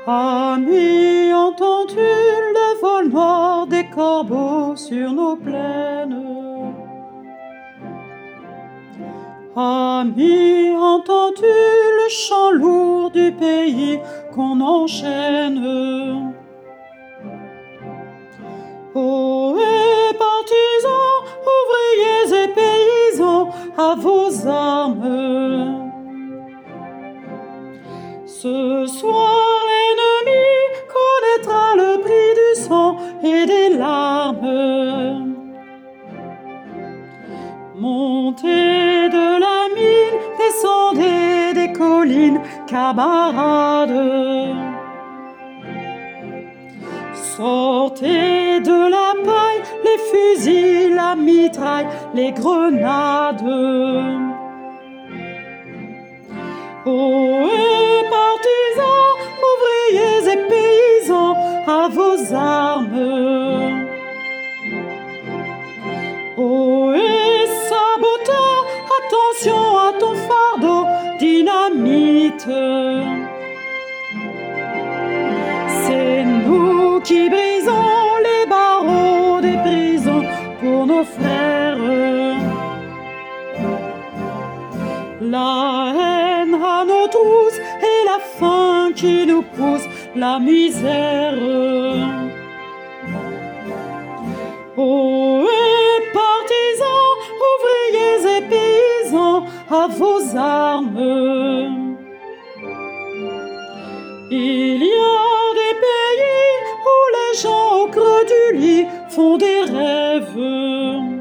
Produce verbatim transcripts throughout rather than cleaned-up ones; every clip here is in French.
Amis, entends-tu le vol noir des corbeaux sur nos plaines? Amis, entends-tu le chant lourd du pays qu'on enchaîne? Ohé, partisans, ouvriers et paysans, à vos armes. Ce soir, l'ennemi connaîtra le prix du sang et des larmes. Montez de la mine, descendez des collines, camarades. Sortez de la paille, les fusils, la mitraille, les grenades. Ohé, partisans, ouvriers et paysans, à vos armes. Ohé, saboteur, attention à ton fardeau, dynamite. C'est nous qui brisons les barreaux des prisons pour nos frères. La haine à nos trousses et la faim qui nous pousse, la misère. Ohé, partisans, ouvriers et paysans, à vos armes. Il y a des pays où les gens au creux du lit font des rêves.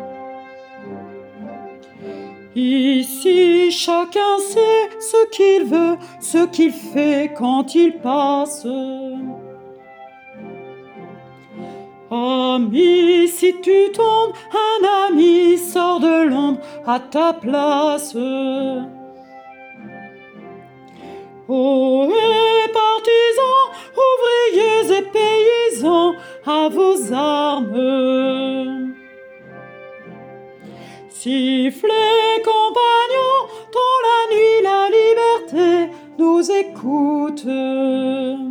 Ici, chacun sait ce qu'il veut, ce qu'il fait quand il passe. Ami, si tu tombes, un ami sort de l'ombre à ta place. Ohé, partisans, ouvriers et paysans, à vos armes. Sifflez, compagnons, dans la nuit la liberté nous écoute.